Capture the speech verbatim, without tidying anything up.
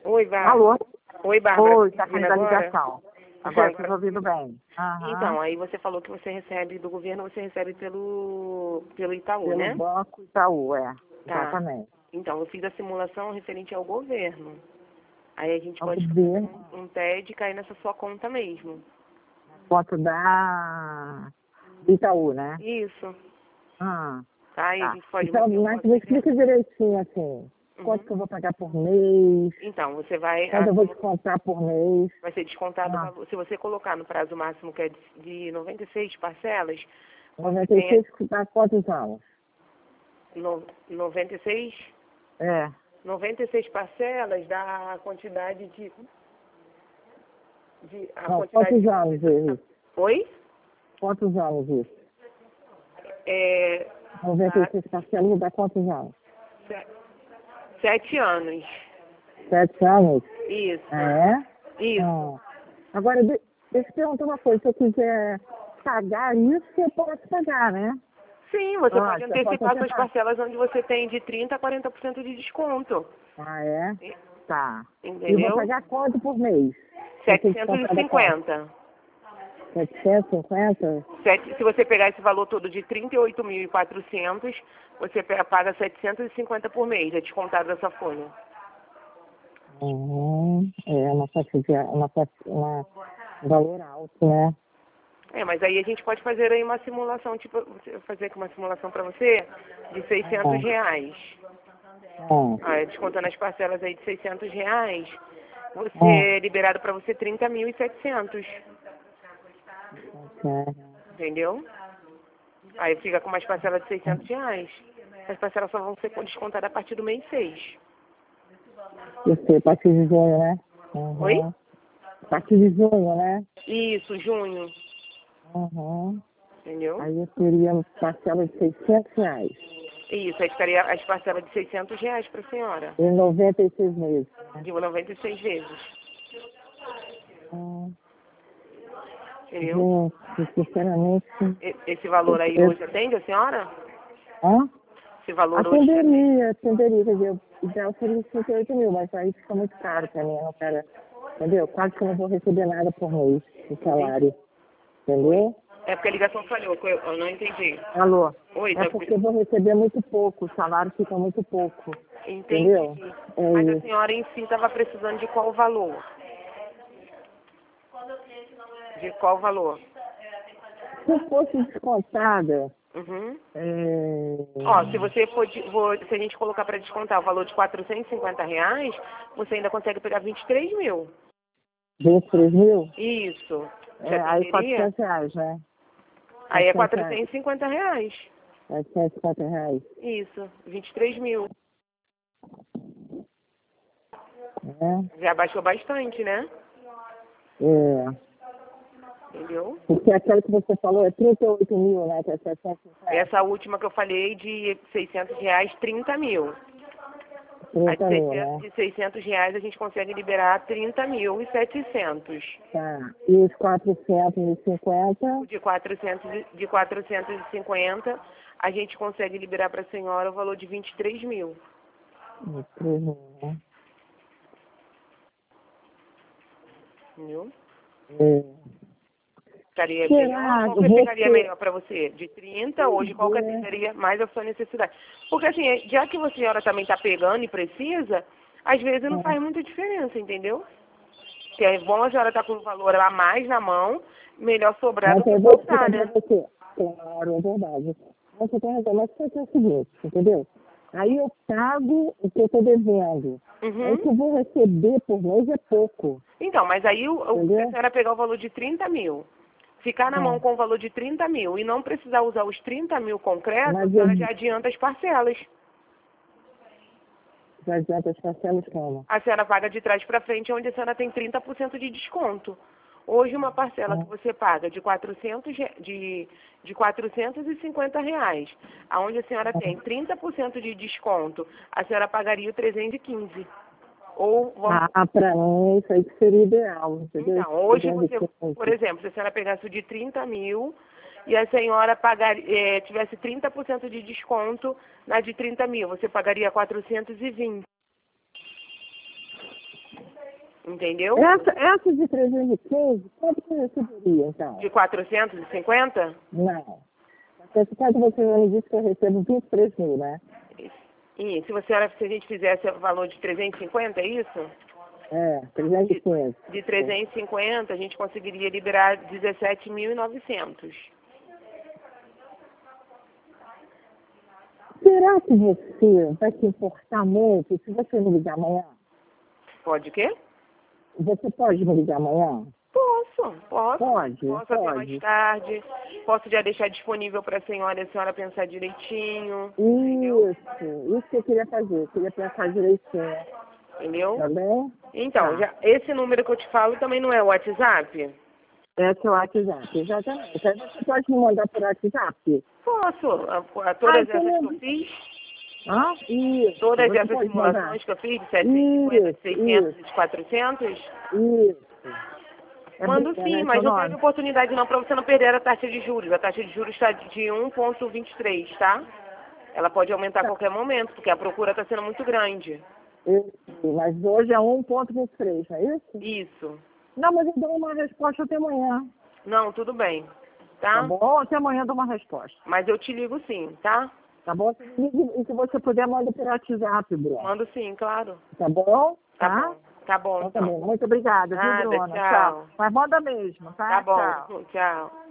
Oi, Bárbara. Alô? Oi, Bárbara. Oi, está caindo a agora? ligação. Agora estou ouvindo bem. Aham. Então, aí você falou que você recebe do governo, você recebe pelo, pelo Itaú, Pelo né? Banco Itaú, é. Tá. Exatamente. Então, eu fiz a simulação referente ao governo. Aí a gente Ao pode governo. fazer um T E D e cair nessa sua conta mesmo. Foto da do Itaú, né? Isso. Ah, Tá? E a tá. gente pode Então, manter um mas pouco me de- explica direitinho, assim. Quanto Uhum. que eu vou pagar por mês? Então, você vai... Quanto a- eu vou descontar por mês? Vai ser descontado o Ah, valor. Se você colocar no prazo máximo, que é de de noventa e seis parcelas, você noventa e tem seis que dá quantos anos? no, noventa e seis, É. noventa e seis parcelas dá a quantidade de... de a Não, quantidade quantos de... anos isso? Oi? Quantos anos isso? É, noventa dá e seis parcelas dá quantos anos? se- sete anos. Sete anos? Isso. É? Isso. Ah. Agora, de- deixa eu te perguntar uma coisa. Se eu quiser pagar isso, eu posso pagar, né? Sim, você Ah, pode você pode antecipar suas antecipar. parcelas onde você tem de trinta a quarenta por cento de desconto. Ah, é? Tá. E eu vou Entendeu? pagar quanto por mês? setecentos e cinquenta. setecentos e cinquenta? Sete- Se você pegar esse valor todo de trinta e oito mil e quatrocentos, você pe- paga setecentos e cinquenta por mês, é descontado dessa folha. Uhum. É uma faixa de uma, faixa, uma um valor alto, né? É, mas aí a gente pode fazer aí uma simulação, tipo, você- fazer aqui uma simulação para você de seiscentos reais. Ah, Ah, descontando as parcelas aí de seiscentos reais, você ah, é liberado para você trinta mil e setecentos, ah, entendeu? Aí fica com umas parcelas de seiscentos reais. As parcelas só vão ser descontadas a partir do mês seis. eu sei, a partir de junho, né? Uhum. Oi? A partir de junho, né? Isso, junho, Uhum. entendeu? Aí eu teria parcela de seiscentos reais. Isso, aí ficaria as parcelas de seiscentos reais para a senhora, Em noventa e seis meses. Né? de noventa e seis vezes, Hum, entendeu? gente, sinceramente. E- Esse valor aí Eu, hoje atende a senhora? hã? Esse valor hoje atende? Atenderia, atenderia, quer dizer, o ideal seria trinta e oito mil, mas aí fica muito caro pra mim, eu não quero, entendeu? Quase que eu não vou receber nada por mês de salário, entendeu? É porque a ligação falhou, que eu, eu não entendi. Alô? Oi, É tá... porque eu vou receber muito pouco, o salário fica muito pouco, entendeu? entendi. É Mas a isso. senhora em si estava precisando de qual valor? De qual valor? Se eu fosse descontada, Uhum. é... Ó, se você for, de- vou- se a gente colocar para descontar o valor de quatrocentos e cinquenta reais, você ainda consegue pegar vinte e três mil. vinte e três mil, Isso. Te é, aí atenderia? quatrocentos reais, né? Aí é quatrocentos reais, quatrocentos e cinquenta reais. quatrocentos e cinquenta reais. Isso. vinte e três mil. É, Já baixou bastante, né? é. Entendeu? Porque aquela que você falou é trinta e oito mil, né? Que é setecentos e cinquenta. Essa última que eu falei de seiscentos reais, trinta mil. A de trinta mil, seiscentos, né? de seiscentos reais a gente consegue liberar trinta mil e setecentos. Tá. E os quatrocentos e cinquenta, O de quatrocentos, e- de quatrocentos e cinquenta a gente consegue liberar para a senhora o valor de vinte e três mil. três mil, né? Entendeu? É. Ficaria melhor? Será Qual que que ficaria você... melhor para você? De trinta, hoje qual que É. atenderia mais a sua necessidade? Porque assim, já que a senhora também está pegando e precisa, às vezes não faz muita diferença, entendeu? Que é bom a senhora estar com o valor a mais na mão, melhor sobrar do Mas que eu vou faltar, explicar pra né? você. Claro, é verdade. Mas você tem razão, mas você é o seguinte, entendeu? Aí eu pago o que eu estou devendo. Aí o que Uhum. eu vou receber por mês é pouco, Então, mas aí o, o, se a entendeu? senhora pegar o valor de trinta mil, ficar na mão É. com o valor de trinta mil e não precisar usar os trinta mil concretos, a Mas senhora eu já adianta as parcelas. já adianta as parcelas como? A senhora paga de trás para frente, onde a senhora tem trinta por cento de desconto. Hoje, uma parcela que você paga de, quatrocentos, re- de, de quatrocentos e cinquenta reais, aonde a senhora tem trinta por cento de desconto, a senhora pagaria o trezentos e quinze. Ou, vamos, Ah, pra mim isso aí que seria ideal, entendeu? então, hoje trezentos você, e por quinze. exemplo, se a senhora pegasse o de trinta mil e a senhora pagar, eh, tivesse trinta por cento de desconto na de trinta mil, você pagaria quatrocentos e vinte. Entendeu? Essa, essa de trezentos e quinze, quanto que eu receberia, então? De quatrocentos e cinquenta? Não. Esse caso você me disse que eu recebo vinte e três mil, né? E se, você, se a gente fizesse o valor de trezentos e cinquenta, é isso? É, trezentos e quinze. De, de trezentos e cinquenta, a gente conseguiria liberar dezessete mil e novecentos. Será que você vai se importar muito se você me ligar amanhã? Pode o quê? Você pode me ligar amanhã? Posso, posso. Pode, Posso pode. até mais tarde. Posso já deixar disponível para a senhora, a senhora pensar direitinho. Isso, isso que eu queria fazer. Eu queria pensar direitinho. Entendeu? Tá bem? Então, Tá. já, esse número que eu te falo também não é o WhatsApp? Esse é o WhatsApp, exatamente. Aí você pode me mandar por WhatsApp? Posso. A, a, todas Ah, essas então... que eu fiz, Ah, isso. todas Você essas pode simulações mandar? que eu fiz, de setecentos e cinquenta, de Isso, seiscentos isso, e de quatrocentos, isso. É mando Bruna, sim, né, mas seu não teve nome? oportunidade não para você não perder a taxa de juros. A taxa de juros está de um vírgula vinte e três, tá? Ela pode aumentar a Tá. qualquer momento, porque a procura está sendo muito grande. Eu- mas hoje é um ponto vinte e três, não é isso? Isso. Não, mas eu dou uma resposta até amanhã. Não, tudo bem, Tá tá? bom? Até amanhã eu dou uma resposta. Mas eu te ligo sim, tá? Tá bom? E se você puder, manda por WhatsApp, Bruno. Mando sim, claro. Tá bom? Tá Tá? bom. Tá bom, Então tá então. bom. Muito obrigada, viu, Nada, Bruna? tchau. Mas manda mesmo, tá? Tá bom, Tchau. tchau.